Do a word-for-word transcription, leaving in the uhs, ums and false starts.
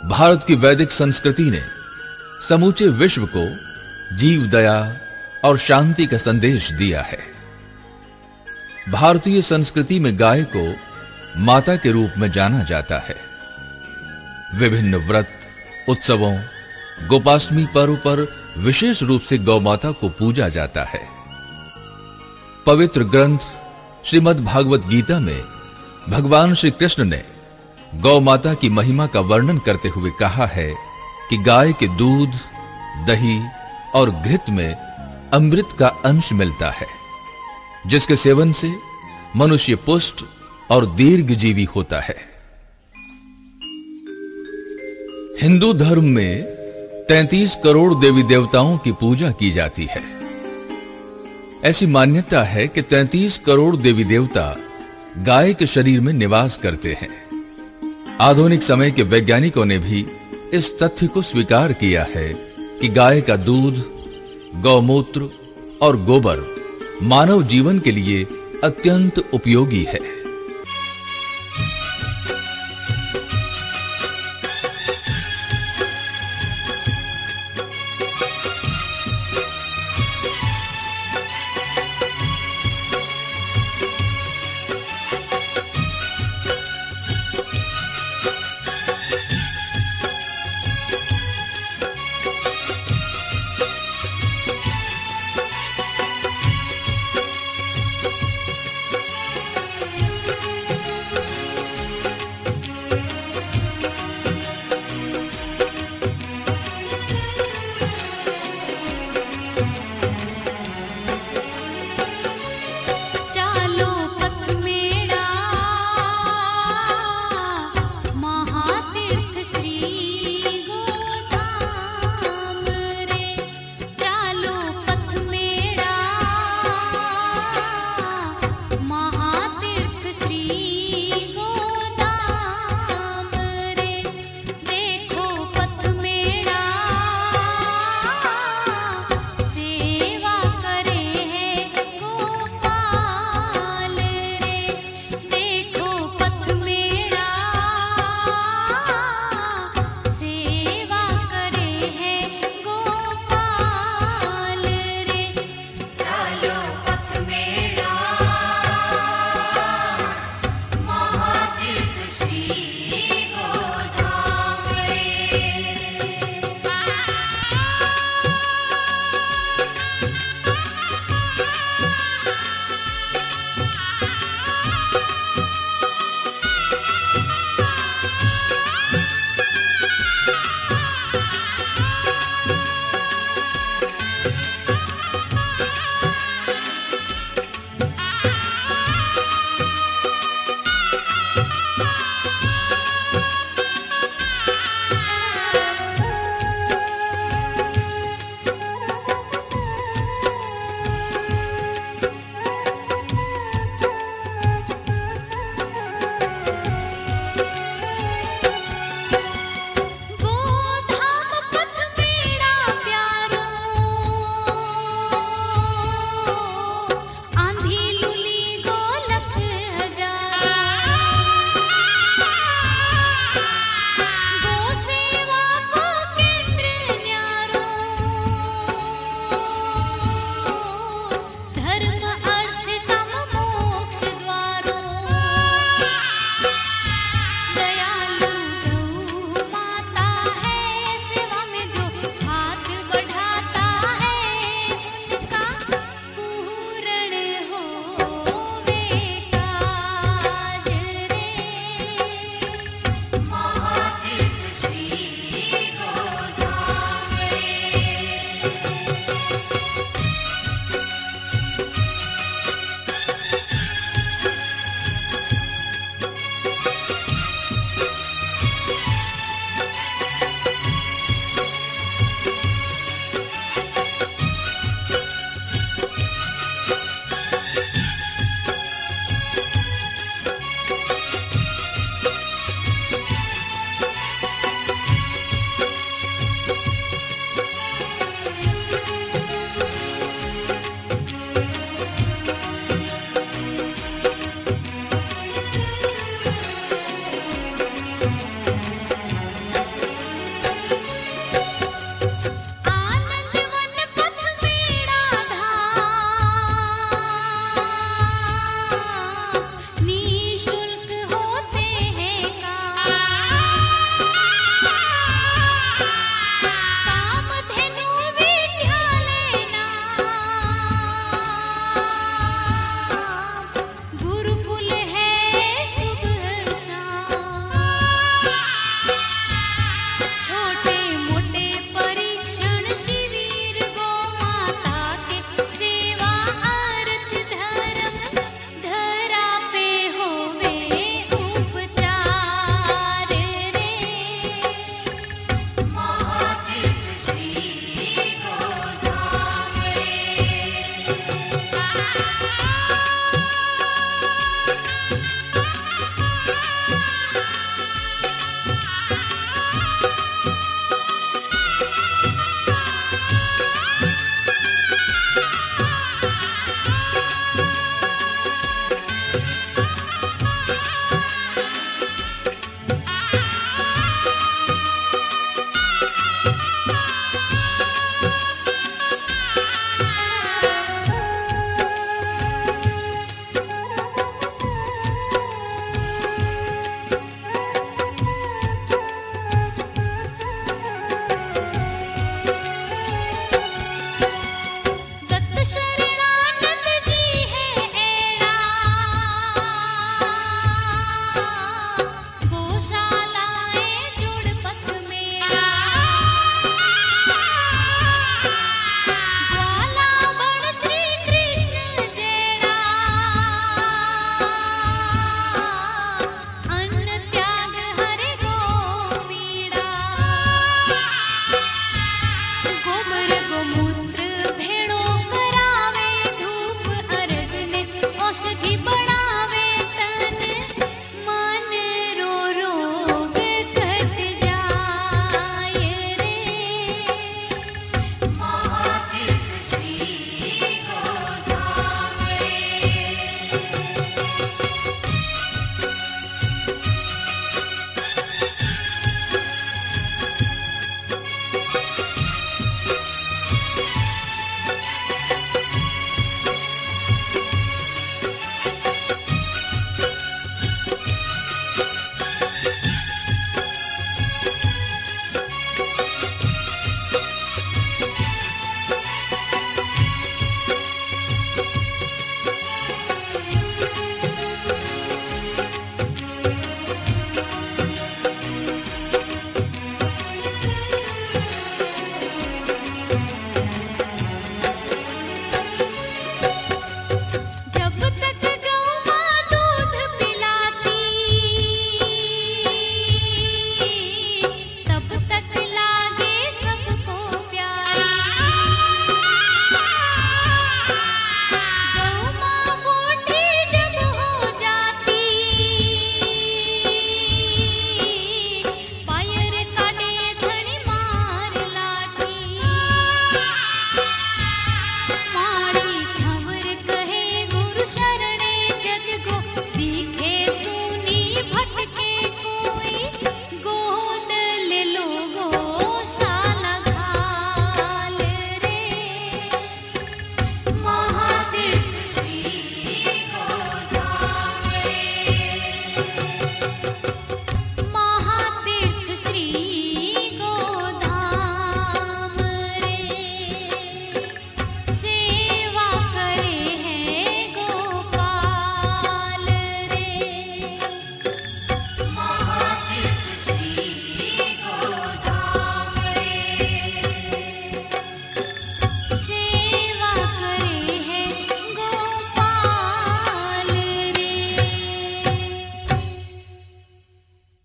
भारत की वैदिक संस्कृति ने समूचे विश्व को जीव दया और शांति का संदेश दिया है। भारतीय संस्कृति में गाय को माता के रूप में जाना जाता है। विभिन्न व्रत, उत्सवों, गोपाष्टमी पर्व पर विशेष रूप से गौ माता को पूजा जाता है। पवित्र ग्रंथ श्रीमद् भागवत गीता में भगवान श्री कृष्ण ने गौ माता की महिमा का वर्णन करते हुए कहा है कि गाय के दूध, दही और घृत में अमृत का अंश मिलता है, जिसके सेवन से मनुष्य पुष्ट और दीर्घजीवी होता है। हिंदू धर्म में तैंतीस करोड़ देवी देवताओं की पूजा की जाती है। ऐसी मान्यता है कि तैंतीस करोड़ देवी देवता गाय के शरीर में निवास करते हैं। आधुनिक समय के वैज्ञानिकों ने भी इस तथ्य को स्वीकार किया है कि गाय का दूध, गौमूत्र और गोबर मानव जीवन के लिए अत्यंत उपयोगी है।